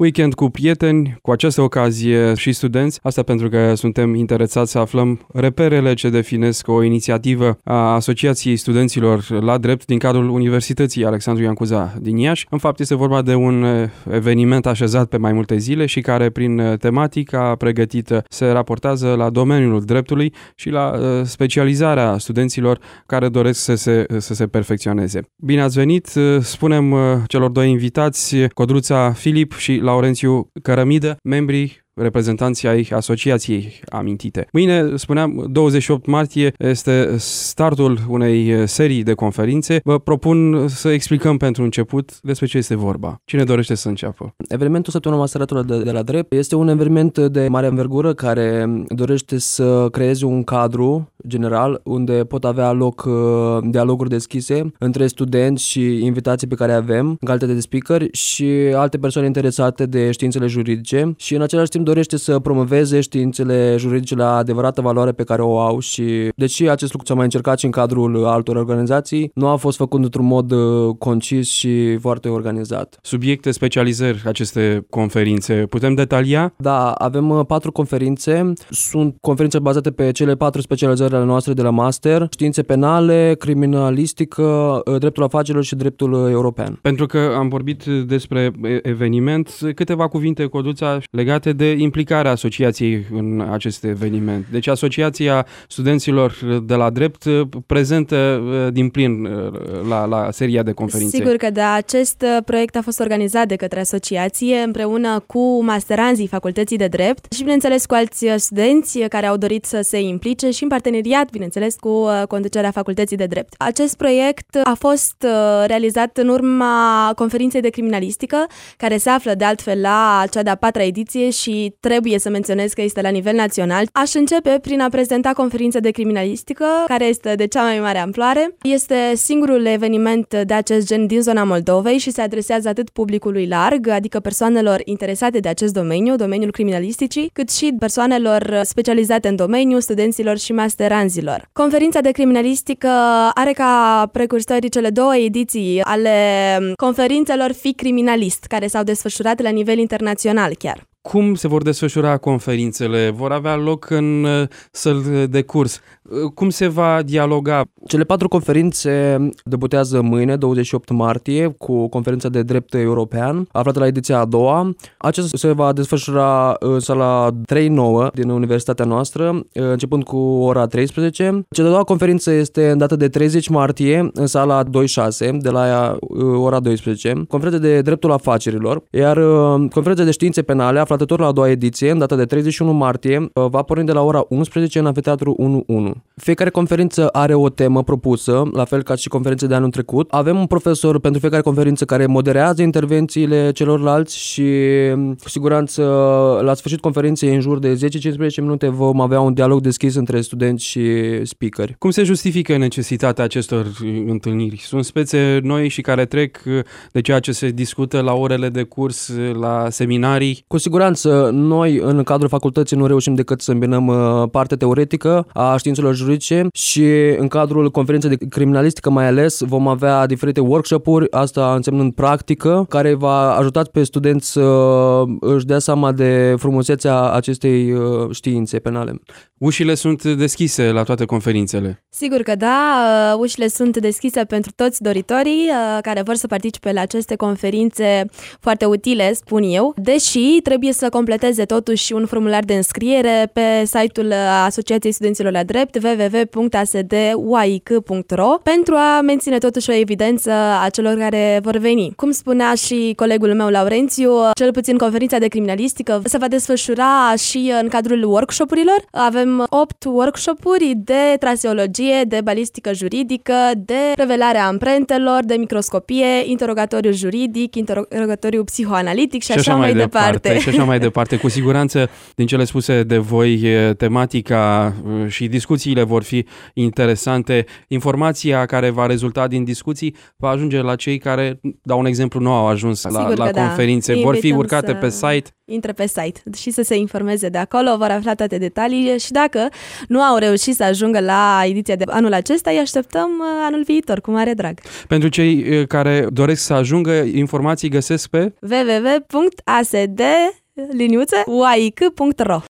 Weekend cu prieteni, cu această ocazie și studenți, asta pentru că suntem interesați să aflăm reperele ce definesc o inițiativă a Asociației Studenților la Drept din cadrul Universității Alexandru Ioan Cuza din Iași. În fapt, este vorba de un eveniment așezat pe mai multe zile și care, prin tematica pregătită, se raportează la domeniul dreptului și la specializarea studenților care doresc să se perfecționeze. Bine ați venit, spunem celor doi invitați, Codruța Filip și Laurențiu Cărămidă, membrii reprezentanții ai asociației amintite. Mâine, spuneam, 28 martie este startul unei serii de conferințe. Vă propun să explicăm pentru început despre ce este vorba. Cine dorește să înceapă? Evenimentul Săptămâna Masteratelor de la Drept este un eveniment de mare învergură care dorește să creeze un cadru general unde pot avea loc dialoguri deschise între studenți și invitații pe care avem în calitate de speaker și alte persoane interesate de științele juridice și în același timp dorește să promoveze științele juridice la adevărată valoare pe care o au și deși acest lucru s-a mai încercat și în cadrul altor organizații, nu a fost făcut într-un mod concis și foarte organizat. Subiecte, specializări, aceste conferințe, putem detalia? Da, avem 4 conferințe. Sunt conferințe bazate pe cele 4 specializări ale noastre de la master: științe penale, criminalistică, dreptul afacerilor și dreptul european. Pentru că am vorbit despre eveniment, câteva cuvinte, Codruța, legate de implicarea asociației în acest eveniment. Deci Asociația Studenților de la Drept prezentă din plin la seria de conferințe. Sigur că da, acest proiect a fost organizat de către asociație împreună cu masteranzii Facultății de Drept și, bineînțeles, cu alți studenți care au dorit să se implice și în parteneriat, bineînțeles, cu conducerea Facultății de Drept. Acest proiect a fost realizat în urma conferinței de criminalistică, care se află de altfel la cea de-a 4-a ediție și trebuie să menționez că este la nivel național. Aș începe prin a prezenta conferința de criminalistică, care este de cea mai mare amploare. Este singurul eveniment de acest gen din zona Moldovei și se adresează atât publicului larg, adică persoanelor interesate de acest domeniu, domeniul criminalisticii, cât și persoanelor specializate în domeniu, studenților și masteranzilor. Conferința de criminalistică are ca precursori cele 2 ediții ale conferințelor Fi Criminalist, care s-au desfășurat la nivel internațional chiar. Cum se vor desfășura conferințele? Vor avea loc în săli de curs? Cum se va dialoga? Cele 4 conferințe debutează mâine, 28 martie, cu conferința de drept european, aflată la ediția a 2-a. Acesta se va desfășura în sala 3-9 din universitatea noastră, începând cu ora 13. Cea de-a 2-a conferință este în data de 30 martie, în sala 2-6, de la ora 12. Conferința de dreptul afacerilor, iar conferința de științe penale, aflată tot la a 2-a ediție, în data de 31 martie, va porni de la ora 11 în Amfiteatru 1-1. Fiecare conferință are o temă propusă, la fel ca și conferințe de anul trecut. Avem un profesor pentru fiecare conferință care moderează intervențiile celorlalți și cu siguranță la sfârșit conferinței, în jur de 10-15 minute, vom avea un dialog deschis între studenți și speakeri. Cum se justifică necesitatea acestor întâlniri? Sunt spețe noi și care trec de ceea ce se discută la orele de curs, la seminarii? Cu siguranță, noi în cadrul facultății nu reușim decât să îmbinăm partea teoretică a științelor juridice și în cadrul conferinței de criminalistică mai ales vom avea diferite workshop-uri, asta însemnând practică, care va ajuta pe studenți să își dea seama de frumusețea acestei științe penale. Ușile sunt deschise la toate conferințele? Sigur că da, ușile sunt deschise pentru toți doritorii care vor să participe la aceste conferințe foarte utile, spun eu, deși trebuie să completeze totuși un formular de înscriere pe site-ul Asociației Studenților la Drept, www.asduaic.ro, pentru a menține totuși o evidență a celor care vor veni. Cum spunea și colegul meu Laurențiu, cel puțin conferința de criminalistică se va desfășura și în cadrul workshop-urilor. Avem 8 workshop-uri de traseologie, de balistică juridică, de revelarea amprentelor, de microscopie, interogatoriu juridic, interogatoriu psihoanalitic și așa mai departe. Și așa mai departe. Cu siguranță, din cele spuse de voi, tematica și discuțiile vor fi interesante. Informația care va rezulta din discuții va ajunge la cei care, dau un exemplu, nu au ajuns la conferințe. Vor fi urcate pe site. intre pe site și să se informeze de acolo, vor afla toate detaliile și dacă nu au reușit să ajungă la ediția de anul acesta, îi așteptăm anul viitor, cu mare drag. Pentru cei care doresc să ajungă, informații găsesc pe www.asd-uaic.ro